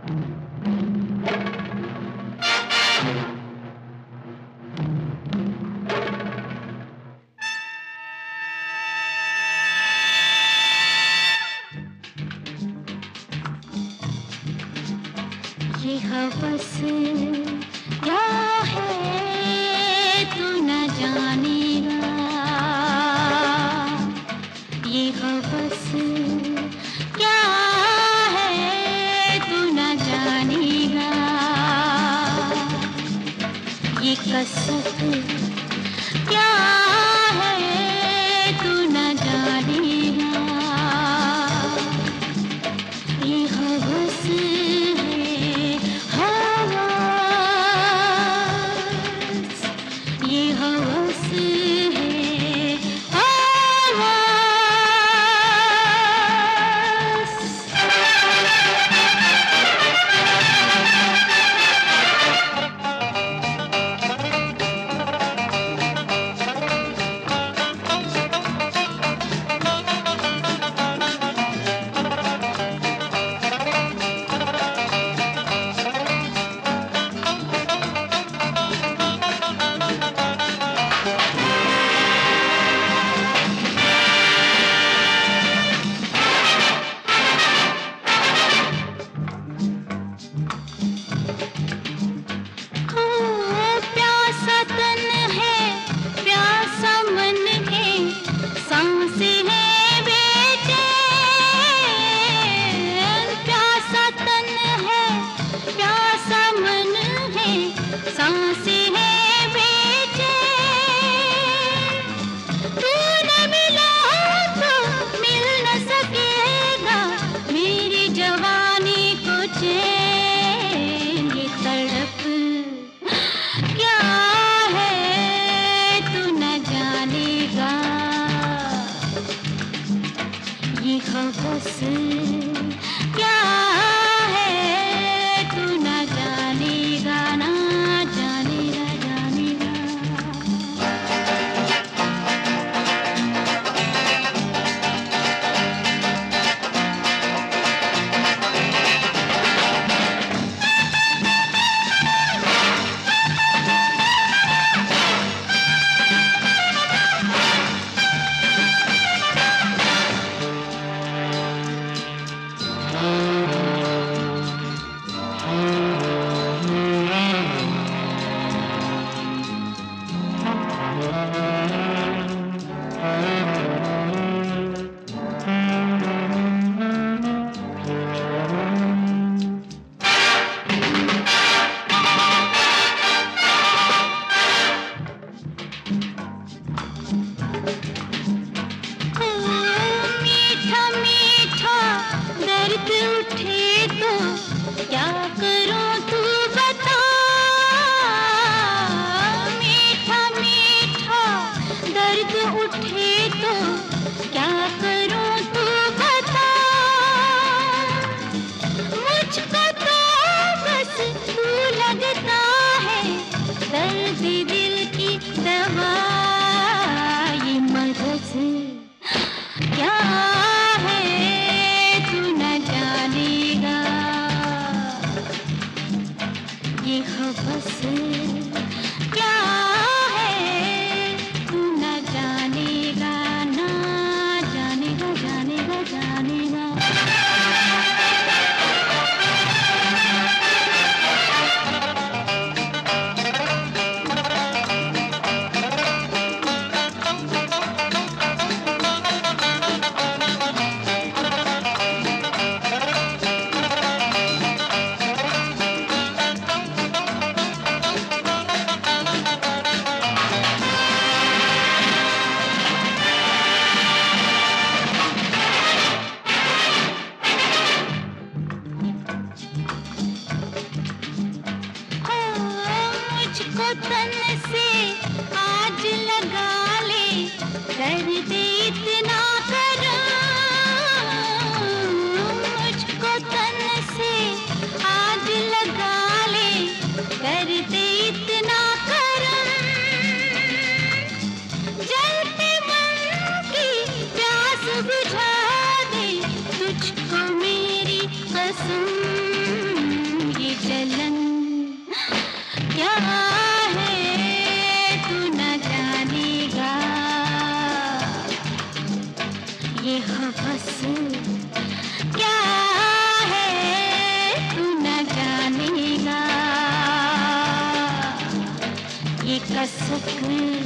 ये हवस क्या है तू न जानेगा, ये हवस क्या है तू न जानेगा, ये कसक क्या है तू न जानेगा, ये हवस हवस क्या है तू न जानेगा, ना जानेगा, जानेगा। दर्द उठे तो क्या करूं तू बता, मीठा मीठा दर्द उठे तो क्या करूं तू बता, मुझको तो बस तू लगता है दर्द दिल की दवा, ये मदद क्या हवस क्या है तू न जानेगा, ना जानेगा, जानेगा, जानेगा। मुझको तन से आज लगा ले, दर्द इतना करो, मुझको तन से आज लगा ले, दर्द इतना करो, जलते मन की प्यास बुझा दे, तुझको मेरी कसम कसक